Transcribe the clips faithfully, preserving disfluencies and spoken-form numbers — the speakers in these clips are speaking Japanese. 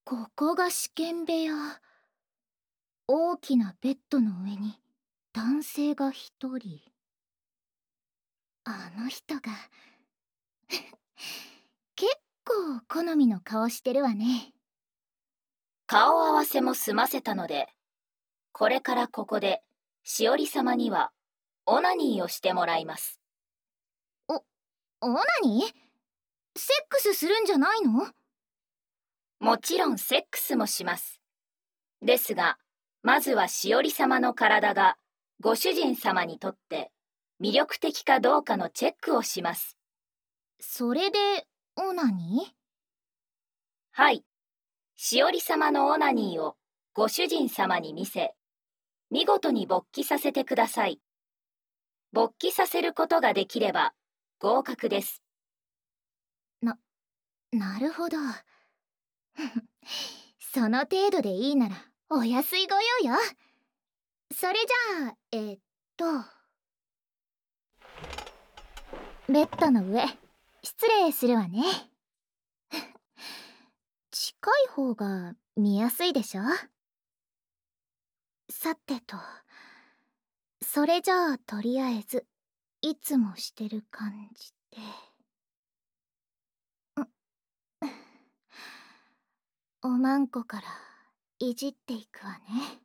ここが試験部屋。大きなベッドの上に男性が一人。あの人が結構好みの顔してるわね。 顔合わせも済ませたので、これからここでしおり様にはオナニーをしてもらいます。 お、オナニー？セックスするんじゃないの？ もちろんセックスもします。ですが、まずはしおり様の体がご主人様にとって魅力的かどうかのチェックをします。 それでオナニー？ はい。しおり様のオナニーをご主人様に見せ、見事に勃起させてください。勃起させることができれば合格です。 な、なるほど。その程度でいいならお安いご用よ。それじゃあ、えーっとベッドの上失礼するわね。近い方が見やすいでしょ。さてと、それじゃあとりあえずいつもしてる感じで。おまんこからいじっていくわね。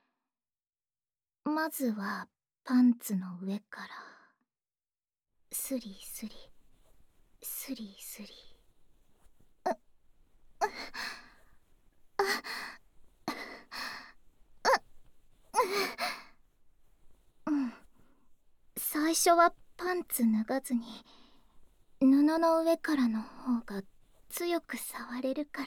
まずはパンツの上からスリスリスリスリ。うん、最初はパンツ脱がずに布の上からの方が強く触れるから。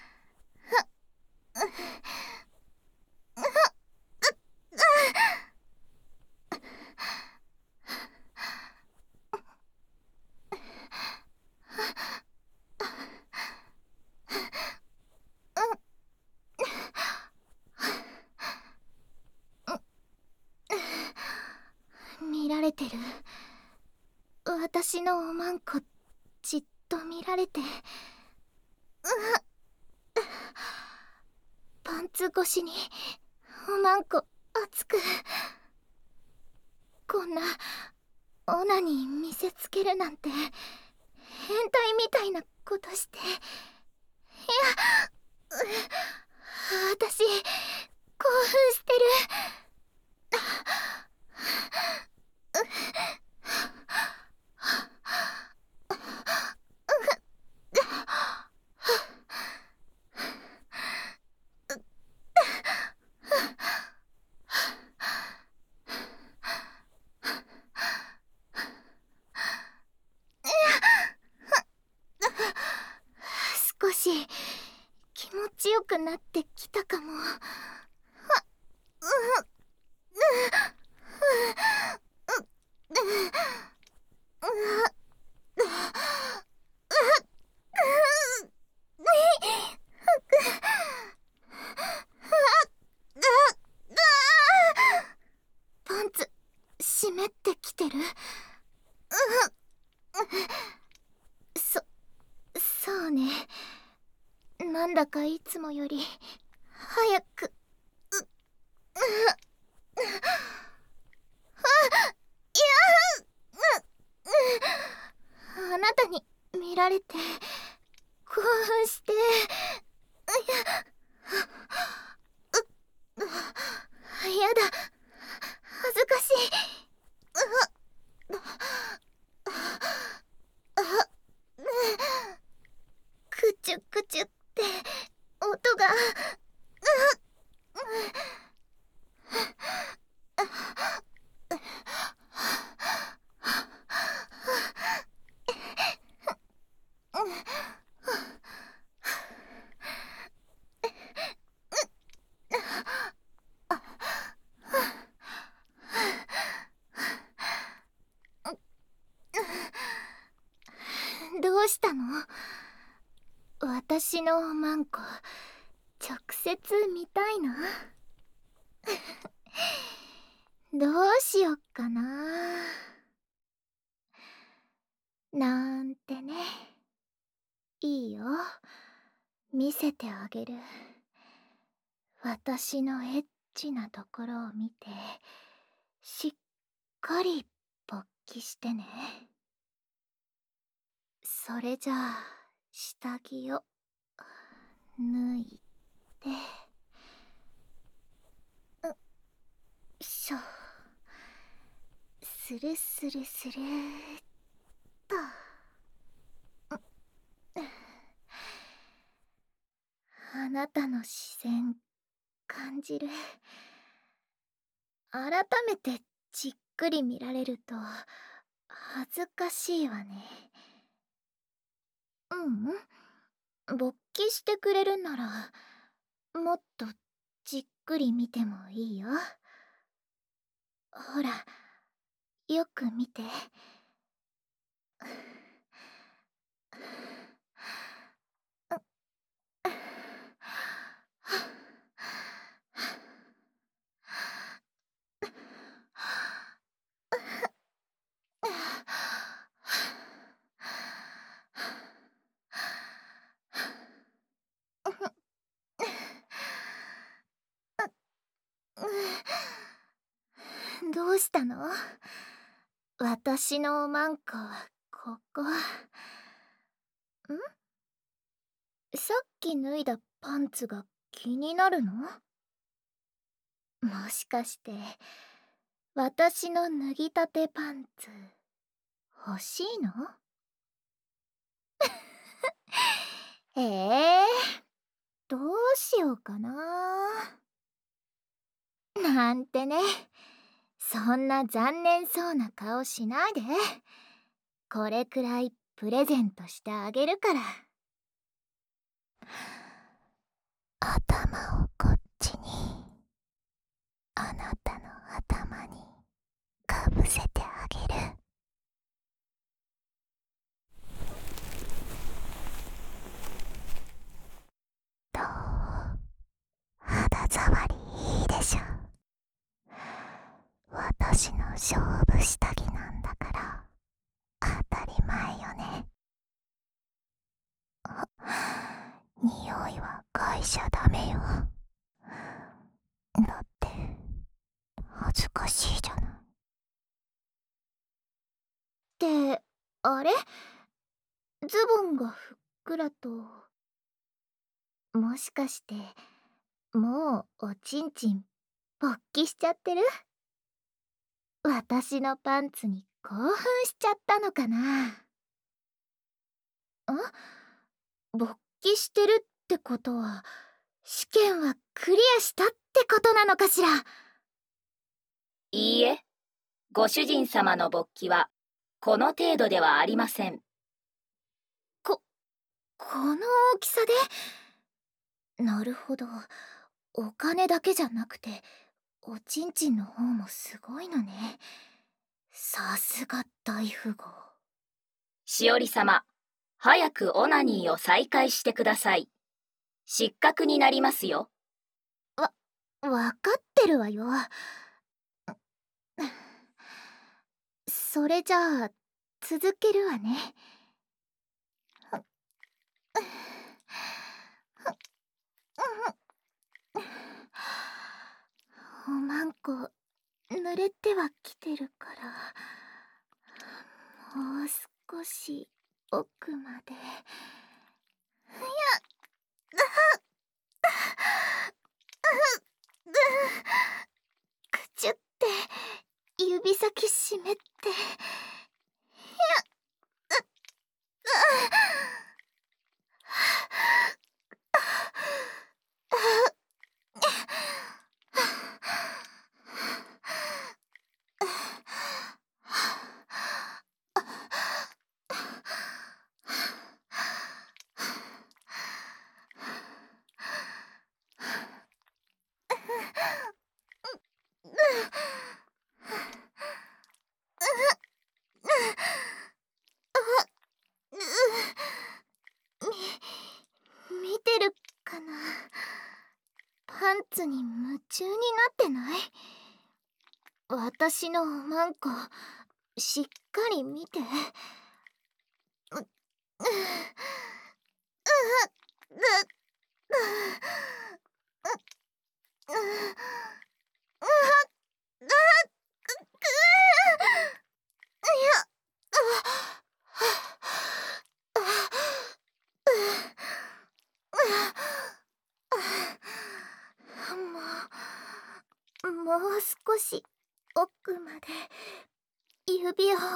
見られてる。私のおまんこじっと見られて。パンツ越しにおまんこ熱く。こんなオナに見せつけるなんて変態みたいなことして。いや、私興奮してる。少し気持ちよくなってきたかも。パンツ湿ってきてる。そそうね。なんだかいつもより早く。あなたに見られて興奮して。やだ、恥ずかしい。くちゅくちゅって音が。どうしたの？私のおまんこ直接見たいの？どうしよっかな。なんてね。いいよ、 見せてあげる。私のエッチなところを見て、しっかり勃起してね。それじゃあ下着を脱いで、うっしょ、スルスルスルーっと。あなたの視線感じる。改めてじっくり見られると恥ずかしいわね。ううん、勃起してくれるならもっとじっくり見てもいいよ。ほら、よく見て。どうしたの？私のおまんこはここ。ん？さっき脱いだパンツが気になるの？もしかして私の脱ぎたてパンツ欲しいの？ええー、どうしようかな。なんてね、そんな残念そうな顔しないで。これくらいプレゼントしてあげるから。頭をこっちに、あなたの頭にかぶせてあげる。どう？肌触りいいでしょ。私の勝負下着なんだから当たり前よね。あ、匂いは嗅いじゃダメよ。だって恥ずかしいじゃない。ってあれ、ズボンがふっくらと。もしかしてもうおちんちん勃起しちゃってる？私のパンツに興奮しちゃったのかな。あ、勃起してるってことは試験はクリアしたってことなのかしら。 いいえ、ご主人様の勃起はこの程度ではありません。 こ、この大きさで？なるほど。お金だけじゃなくておちんちんの方もすごいのね。さすが大富豪。 しおり様、早くオナニーを再開してください。失格になりますよ。 わ、わかってるわよ。それじゃあ続けるわね。おまんこ濡れてはきてるから、もう少し奥まで。いや、くちゅって指先湿って。み、見てるかな。パンツに夢中になってない？私のおまんこしっかり見て。う、う、う、う、 もうもう少し奥まで指を。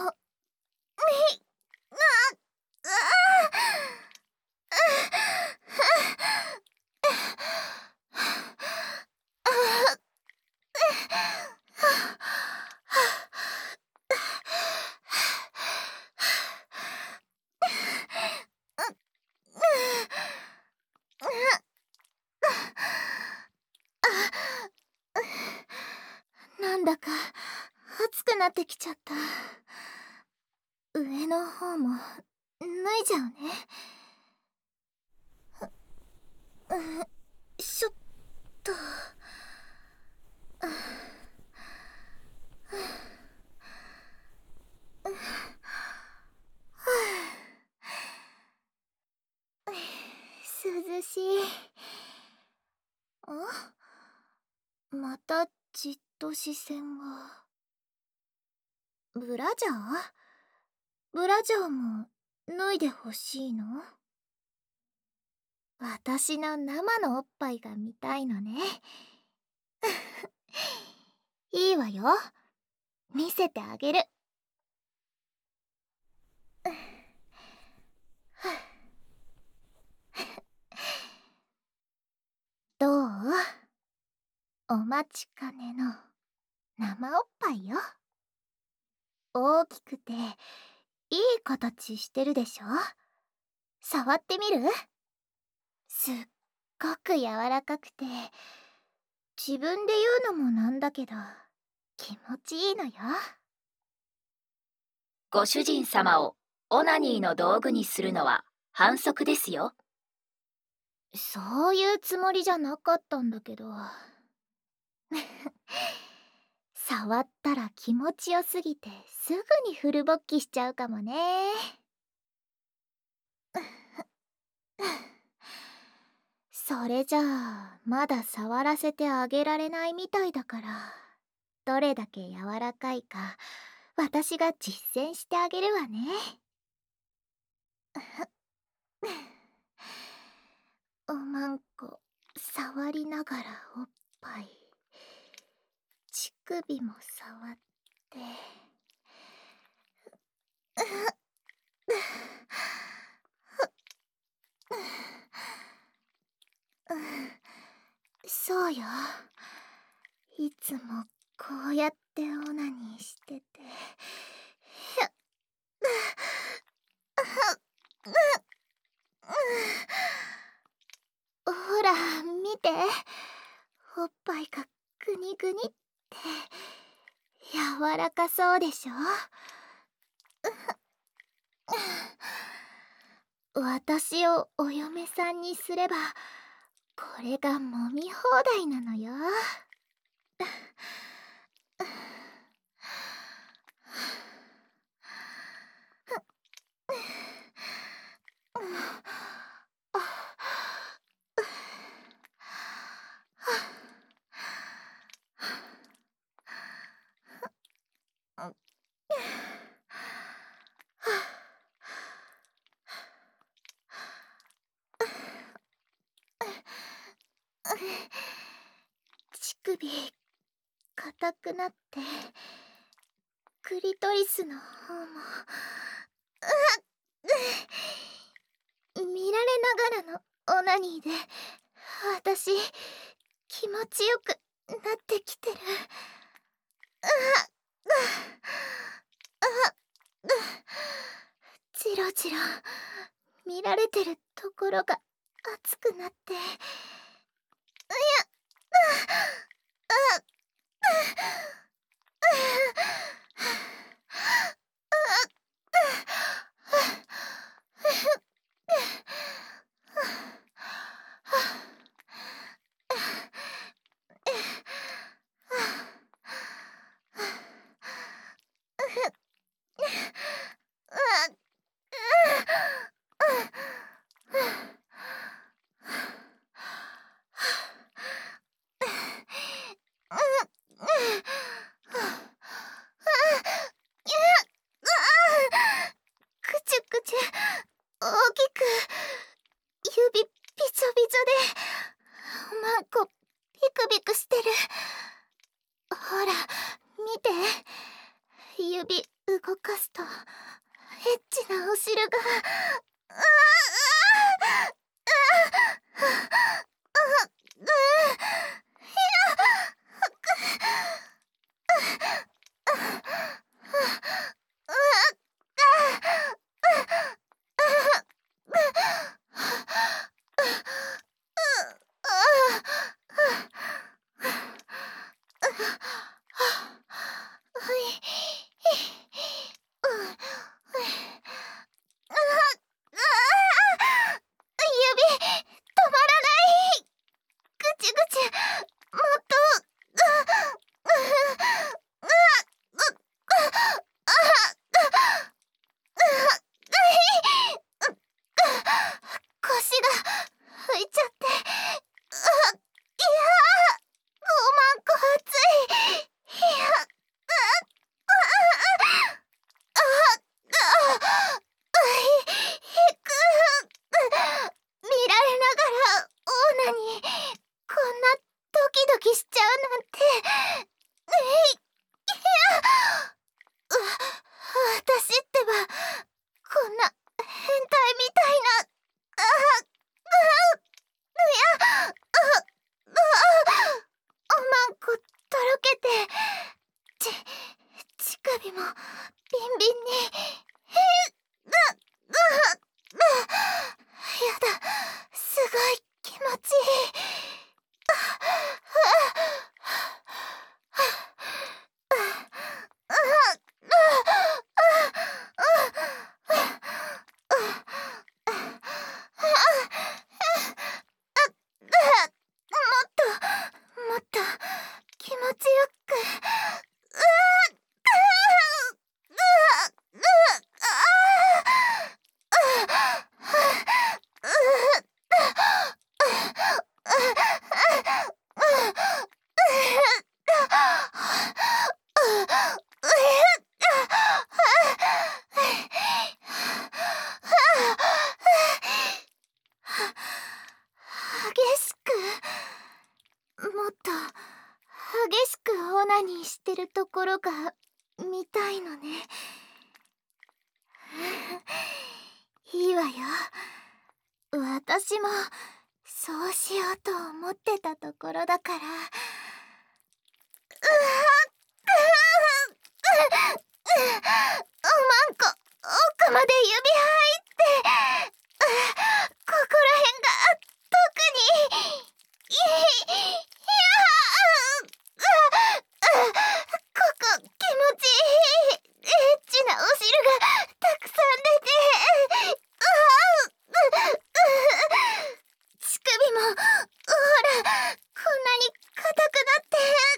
なんだか暑くなってきちゃった。上の方も脱いじゃうね。うしょっと。涼しい。あ、またじっと視線が。ブラジャーブラジャーも脱いでほしいの？私の生のおっぱいが見たいのね。いいわよ。見せてあげる。どう？お待ちかねの生おっぱいよ。大きくていい形してるでしょ？触ってみる？すっごく柔らかくて、自分で言うのもなんだけど気持ちいいのよ。 ご主人様をオナニーの道具にするのは反則ですよ。 そういうつもりじゃなかったんだけど。触ったら気持ちよすぎてすぐにフル勃起しちゃうかもね。それじゃあまだ触らせてあげられないみたいだから、どれだけ柔らかいか私が実践してあげるわね。おまんこ触りながらおっぱい、乳首も触って。そうよ。いつもこうやってオナニーしてて。ほら見て、おっぱいがグニグニって柔らかそうでしょ。私をお嫁さんにすればこれが揉み放題なのよ。乳首硬くなってクリトリスの方も見られながらのオナニーで私気持ちよくなってきてる。ジロジロ見られてるところが熱くなって、うやちょびちょでおまんこビクビクしてる。ほら見て、指動かすとエッチなお汁が。うわううううしてるところが見たいのね。いいわよ。私もそうしようと思ってたところだから。うわおまんこ奥まで指入ってここら辺が特にいやここ気持ちいい。エッチなお汁がたくさん出て乳首もほらこんなに硬くなって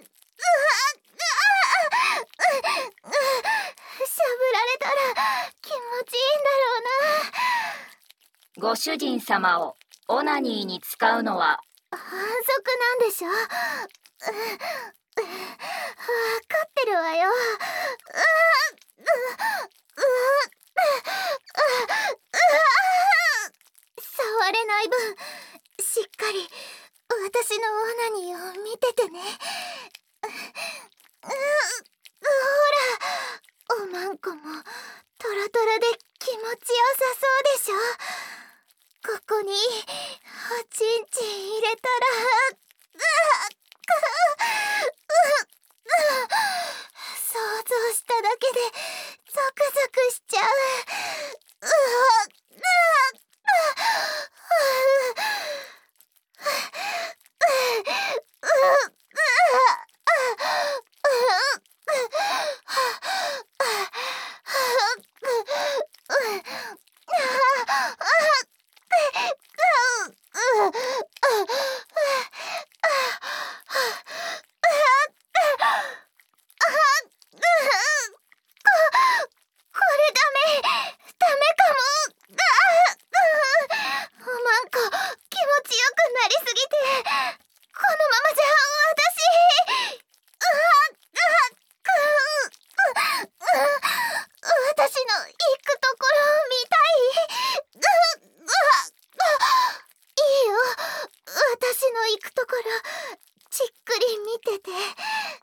しゃぶられたら気持ちいいんだろうな。 ご主人様をオナニーに使うのは反則なんでしょ。分かってるわよ。触れない分しっかり私のオナニーを見ててね。ほらおまんこもトロトロで気持ちよさそうでしょ。ここにおちんちん入れたら想像しただけでゾクゾクしちゃう。うわこれダメダメかも。 の行くところじっくり見てて。うわうわ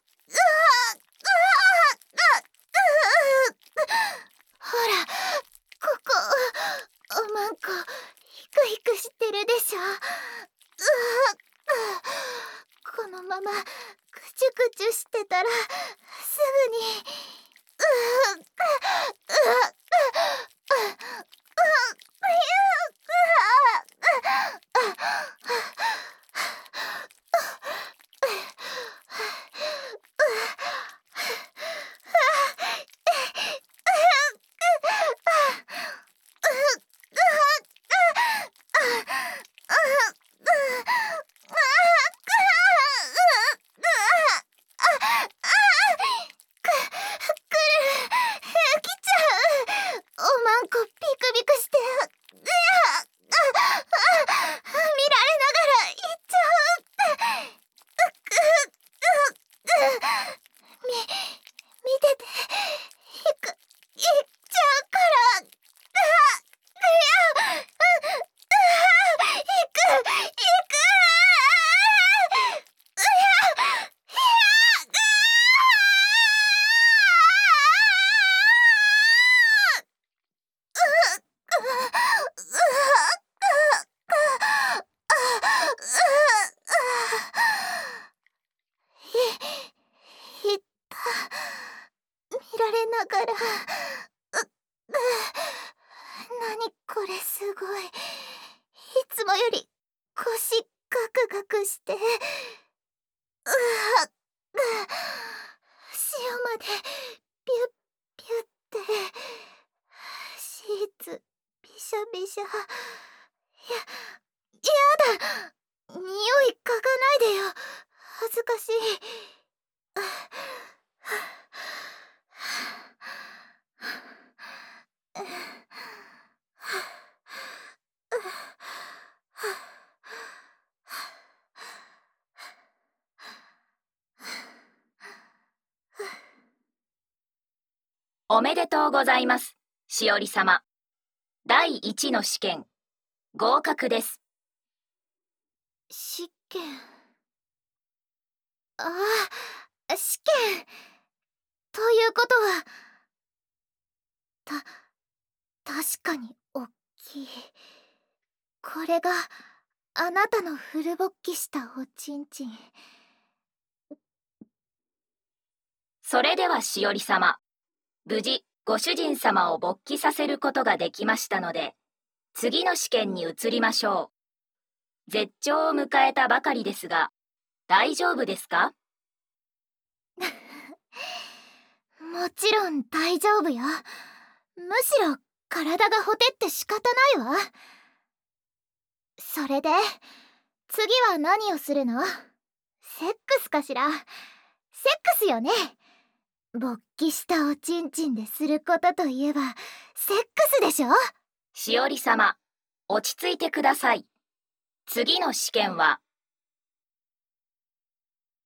うわうほら、ここおまんこヒクヒクしてるでしょ。うわこのままクチュクチュしてたらすぐにうわうわ見られながら、う、う、何これすごい。いつもより腰ガクガクして、うわ、う、塩までピュッピュッってシーツびしゃびしゃ。や、やだ、匂い嗅がないでよ、恥ずかしい。 おめでとうございます、しおり様。だいいちの試験、合格です。 試験。ああ、試験。ということは、た、確かにおっきい。これがあなたのフル勃起したおちんちん。 それではしおり様、無事ご主人様を勃起させることができましたので、次の試験に移りましょう。絶頂を迎えたばかりですが、大丈夫ですか？ もちろん大丈夫よ。むしろ体がほてって仕方ないわ。それで次は何をするの？セックスかしら？セックスよね。勃起したおちんちんですることといえばセックスでしょ？ しおり様、落ち着いてください。次の試験は